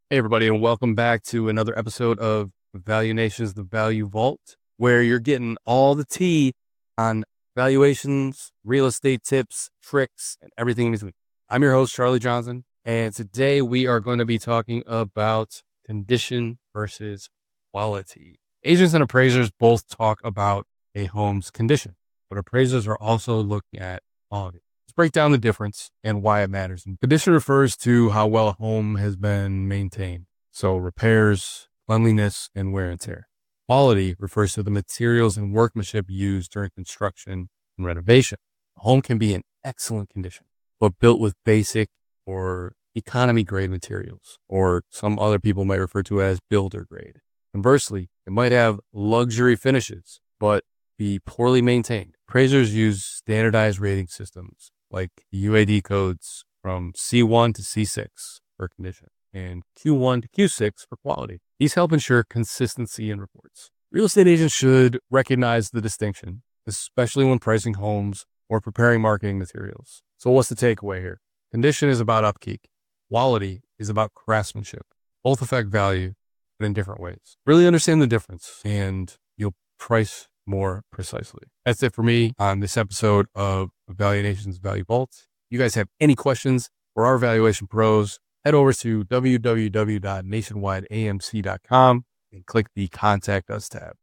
Hey, everybody, and welcome back to another episode of Value Nations, the Value Vault, where you're getting all the tea on valuations, real estate tips, tricks, and everything in between. I'm your host, Charlie Johnson, and today we are going to be talking about condition versus quality. Agents and appraisers both talk about a home's condition, but appraisers are also looking at quality. Let's break down the difference and why it matters. And condition refers to how well a home has been maintained. So repairs, cleanliness, and wear and tear. Quality refers to the materials and workmanship used during construction and renovation. A home can be in excellent condition, but built with basic or economy grade materials, or some other people might refer to as builder grade. Conversely, it might have luxury finishes, but be poorly maintained. Appraisers use standardized rating systems like UAD codes from C1 to C6 for condition and Q1 to Q6 for quality. These help ensure consistency in reports. Real estate agents should recognize the distinction, especially when pricing homes or preparing marketing materials. So what's the takeaway here? Condition is about upkeep. Quality is about craftsmanship. Both affect value, but in different ways. Really understand the difference and you'll price more precisely. That's it for me on this episode of Value Nations Value Vault. You guys have any questions for our valuation pros, head over to www.nationwideamc.com and click the Contact Us tab.